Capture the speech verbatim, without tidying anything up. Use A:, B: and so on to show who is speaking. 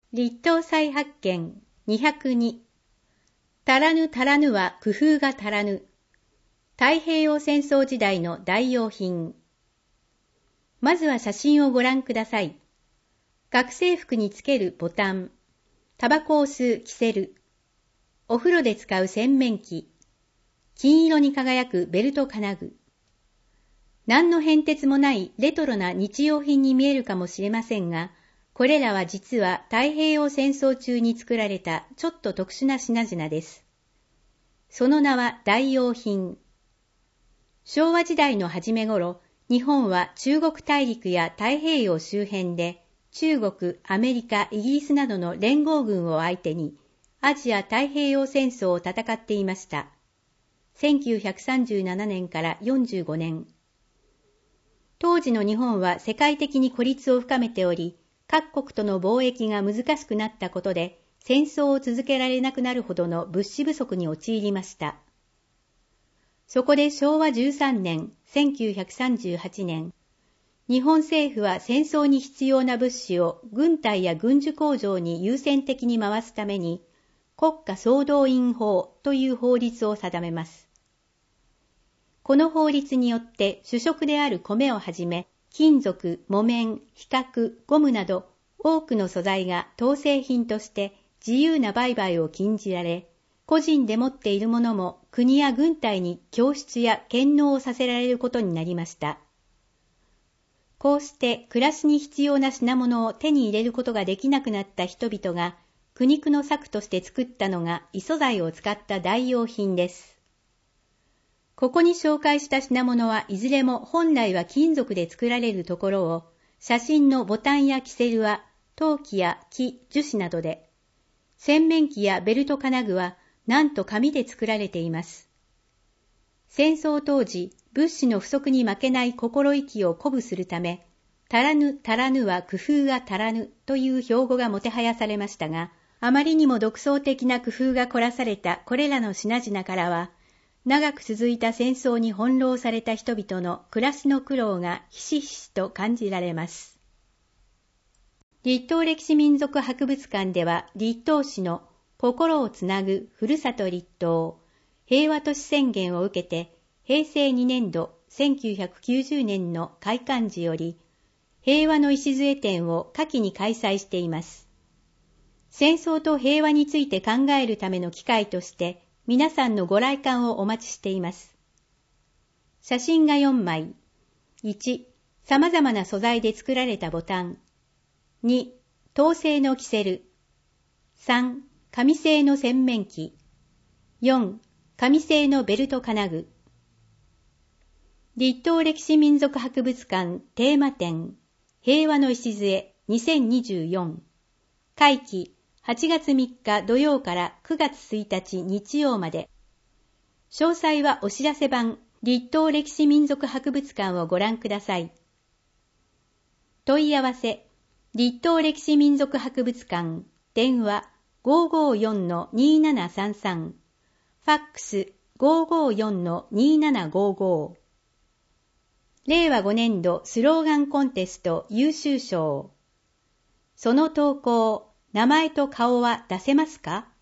A: 立東再発見にひゃくに。足らぬ足らぬは工夫が足らぬ。太平洋戦争時代の代用品。まずは写真をご覧ください。学生服につけるボタン。タバコを吸うキセル。お風呂で使う洗面器。金色に輝くベルト金具。何の変哲もないレトロな日用品に見えるかもしれませんが、これらは実は太平洋戦争中に作られたちょっと特殊な品々です。その名は代用品。昭和時代の初め頃、日本は中国大陸や太平洋周辺で中国、アメリカ、イギリスなどの連合軍を相手にアジア太平洋戦争を戦っていました。せんきゅうひゃくさんじゅうななねんからよんじゅうごねん。当時の日本は世界的に孤立を深めており、各国との貿易が難しくなったことで、戦争を続けられなくなるほどの物資不足に陥りました。そこでしょうわじゅうさんねん、せんきゅうひゃくさんじゅうはちねん、日本政府は戦争に必要な物資を軍隊や軍需工場に優先的に回すために、国家総動員法という法律を定めます。この法律によって主食である米をはじめ、金属、木綿、皮革、ゴムなど多くの素材が統制品として自由な売買を禁じられ、個人で持っているものも国や軍隊に供出や献納をさせられることになりました。こうして暮らしに必要な品物を手に入れることができなくなった人々が苦肉の策として作ったのが異素材を使った代用品です。ここに紹介した品物はいずれも本来は金属で作られるところを、写真のボタンやキセルは陶器や木、樹脂などで、洗面器やベルト金具はなんと紙で作られています。戦争当時、物資の不足に負けない心意気を鼓舞するため、足らぬ足らぬは工夫が足らぬという標語がもてはやされましたが、あまりにも独創的な工夫が凝らされたこれらの品々からは、長く続いた戦争に翻弄された人々の暮らしの苦労がひしひしと感じられます。立東歴史民俗博物館では立東市の心をつなぐふるさと立東平和都市宣言を受けてへいせいにねんどせんきゅうひゃくきゅうじゅうねんの開館時より平和の礎展を夏季に開催しています。戦争と平和について考えるための機会として皆さんのご来館をお待ちしています。写真がよんまい。いち、様々な素材で作られたボタン。に、陶製のキセル。さん、紙製の洗面器。よん、紙製のベルト金具。立東歴史民俗博物館テーマ展平和の礎にせんにじゅうよん。会期はちがつみっか土曜からくがつついたち日曜まで。詳細はお知らせ版立東歴史民俗博物館をご覧ください。問い合わせ立東歴史民俗博物館電話 ごーごーよんのにーななさんさん ファックス ごーごーよんのにーななごーごーれいわごねんどスローガンコンテスト優秀賞。その投稿名前と顔は出せますか？